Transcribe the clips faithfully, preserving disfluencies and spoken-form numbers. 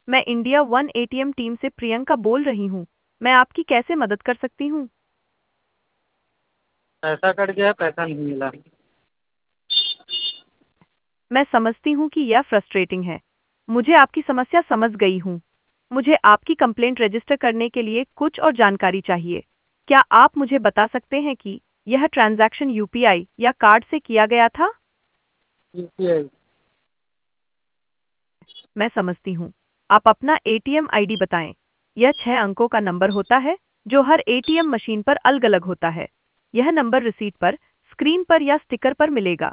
मैं India one ATM team से प्रियंका बोल रही हूँ। मैं आपकी कैसे मदद कर सकती हूँ? पैसा कट गया, पैसा नहीं मिला। मैं समझती हूँ कि यह फ्रस्ट्रेटिंग है। मुझे आपकी समस्या समझ गई हूँ। मुझे आपकी कंप्लेंट रजिस्टर करने के लिए कुछ और जानकारी चाहिए। क्या आप मुझे बता सकते हैं कि यह ट्रांजैक्शन यूपीआई या कार्ड से किया गया था? यूपीआई। मैं समझती हूँ। आप अपना एटीएम आईडी बताएं। यह छह अंकों का नंबर होता है जो हर एटीएम मशीन पर अलग-अलग होता है। यह नंबर रिसीट पर, स्क्रीन पर या स्टिकर पर मिलेगा।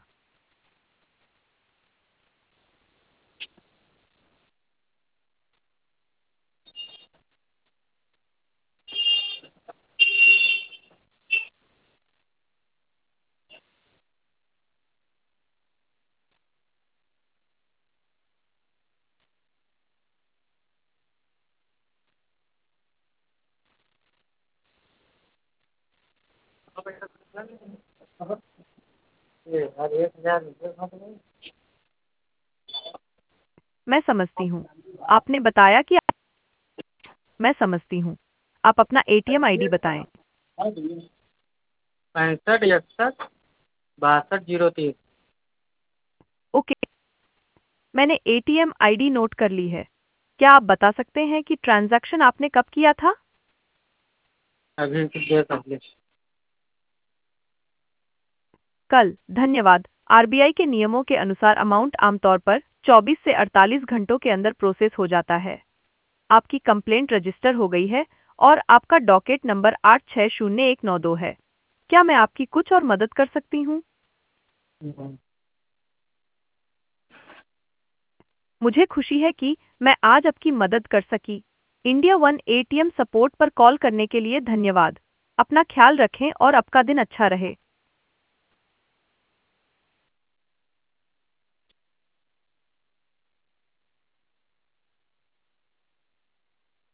ये हर एक हजार रुपये का तो नहीं। मैं समझती हूँ। आपने बताया कि मैं समझती हूँ। आप अपना एटीएम आईडी बताएं। पैंसठ इकसठ बासठ जीरो तीस। ओके, मैंने एटीएम आईडी नोट कर ली है। क्या आप बता सकते हैं कि ट्रांजैक्शन आपने कब किया था? अभी कुछ देर पहले। कल। धन्यवाद। आरबीआई के नियमों के अनुसार अमाउंट आमतौर पर चौबीस से अड़तालीस घंटों के अंदर प्रोसेस हो जाता है। आपकी कंप्लेंट रजिस्टर हो गई है और आपका डॉकेट नंबर आठ छह शून्य एक नौ दो है। क्या मैं आपकी कुछ और मदद कर सकती हूँ? हम्म। मुझे खुशी है कि मैं आज आपकी मदद कर सकी। इंडिया वन एटीएम सपोर्ट पर कॉल करने के लिए धन्यवाद। अपना ख्याल रखें और आपका दिन अच्छा रहे।